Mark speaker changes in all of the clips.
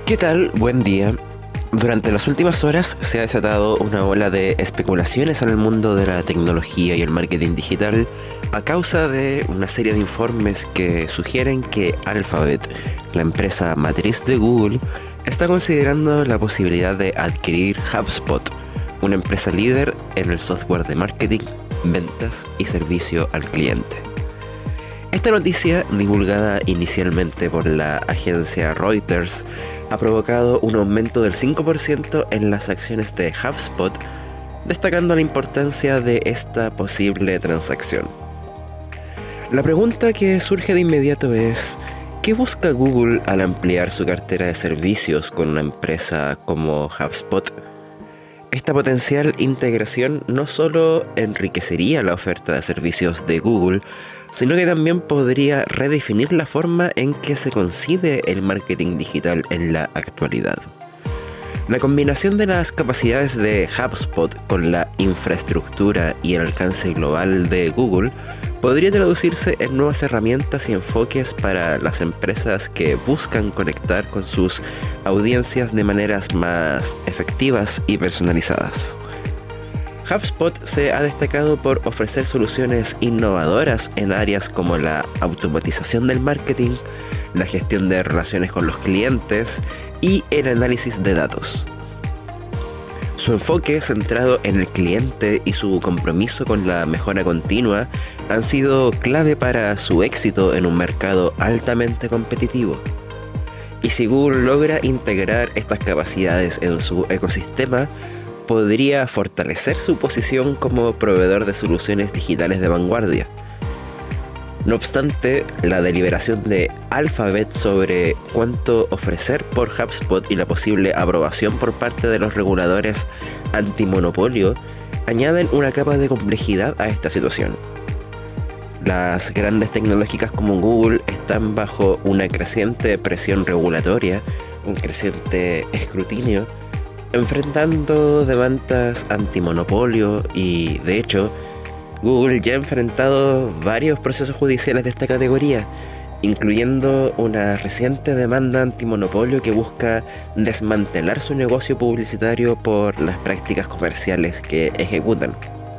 Speaker 1: ¿Qué tal? Buen día. Durante las últimas horas se ha desatado una ola de especulaciones en el mundo de la tecnología y el marketing digital a causa de una serie de informes que sugieren que Alphabet, la empresa matriz de Google, está considerando la posibilidad de adquirir HubSpot, una empresa líder en el software de marketing, ventas y servicio al cliente. Esta noticia, divulgada inicialmente por la agencia Reuters, ha provocado un aumento del 5% en las acciones de HubSpot, destacando la importancia de esta posible transacción. La pregunta que surge de inmediato es: ¿qué busca Google al ampliar su cartera de servicios con una empresa como HubSpot? Esta potencial integración no solo enriquecería la oferta de servicios de Google, sino que también podría redefinir la forma en que se concibe el marketing digital en la actualidad. La combinación de las capacidades de HubSpot con la infraestructura y el alcance global de Google podría traducirse en nuevas herramientas y enfoques para las empresas que buscan conectar con sus audiencias de maneras más efectivas y personalizadas. HubSpot se ha destacado por ofrecer soluciones innovadoras en áreas como la automatización del marketing, la gestión de relaciones con los clientes y el análisis de datos. Su enfoque centrado en el cliente y su compromiso con la mejora continua han sido clave para su éxito en un mercado altamente competitivo. Y si Google logra integrar estas capacidades en su ecosistema, podría fortalecer su posición como proveedor de soluciones digitales de vanguardia. No obstante, la deliberación de Alphabet sobre cuánto ofrecer por HubSpot y la posible aprobación por parte de los reguladores antimonopolio añaden una capa de complejidad a esta situación. Las grandes tecnológicas como Google están bajo una creciente presión regulatoria, un creciente escrutinio, enfrentando demandas antimonopolio y, de hecho, Google ya ha enfrentado varios procesos judiciales de esta categoría, incluyendo una reciente demanda antimonopolio que busca desmantelar su negocio publicitario por las prácticas comerciales que ejecutan.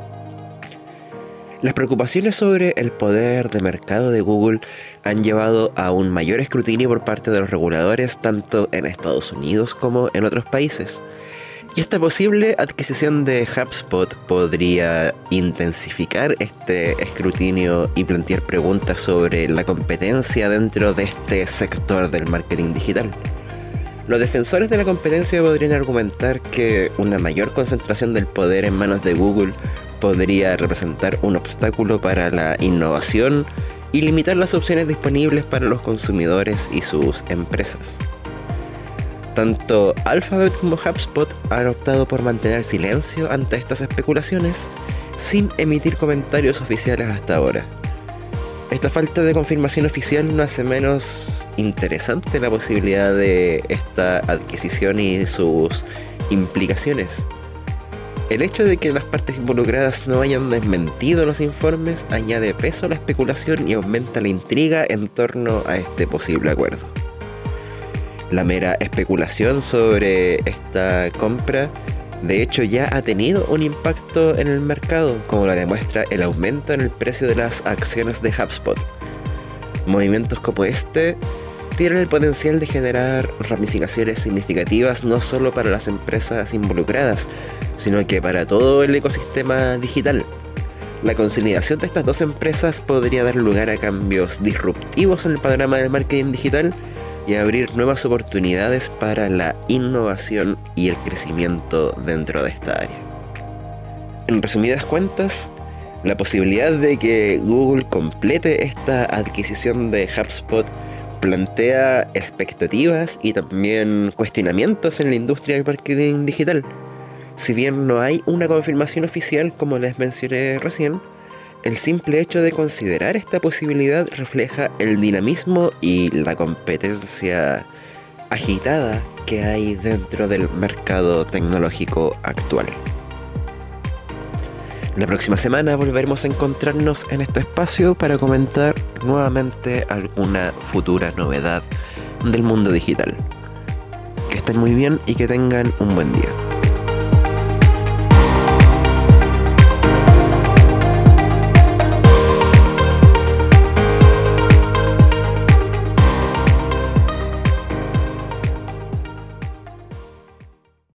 Speaker 1: Las preocupaciones sobre el poder de mercado de Google han llevado a un mayor escrutinio por parte de los reguladores tanto en Estados Unidos como en otros países. Y esta posible adquisición de HubSpot podría intensificar este escrutinio y plantear preguntas sobre la competencia dentro de este sector del marketing digital. Los defensores de la competencia podrían argumentar que una mayor concentración del poder en manos de Google podría representar un obstáculo para la innovación y limitar las opciones disponibles para los consumidores y sus empresas. Tanto Alphabet como HubSpot han optado por mantener silencio ante estas especulaciones sin emitir comentarios oficiales hasta ahora. Esta falta de confirmación oficial no hace menos interesante la posibilidad de esta adquisición y sus implicaciones. El hecho de que las partes involucradas no hayan desmentido los informes añade peso a la especulación y aumenta la intriga en torno a este posible acuerdo. La mera especulación sobre esta compra, de hecho, ya ha tenido un impacto en el mercado, como lo demuestra el aumento en el precio de las acciones de HubSpot. Movimientos como este tienen el potencial de generar ramificaciones significativas no solo para las empresas involucradas, sino que para todo el ecosistema digital. La consolidación de estas dos empresas podría dar lugar a cambios disruptivos en el panorama del marketing digital y abrir nuevas oportunidades para la innovación y el crecimiento dentro de esta área. En resumidas cuentas, la posibilidad de que Google complete esta adquisición de HubSpot plantea expectativas y también cuestionamientos en la industria del marketing digital. Si bien no hay una confirmación oficial, como les mencioné recién, el simple hecho de considerar esta posibilidad refleja el dinamismo y la competencia agitada que hay dentro del mercado tecnológico actual. La próxima semana volveremos a encontrarnos en este espacio para comentar nuevamente alguna futura novedad del mundo digital. estén muy bien y que tengan un buen día.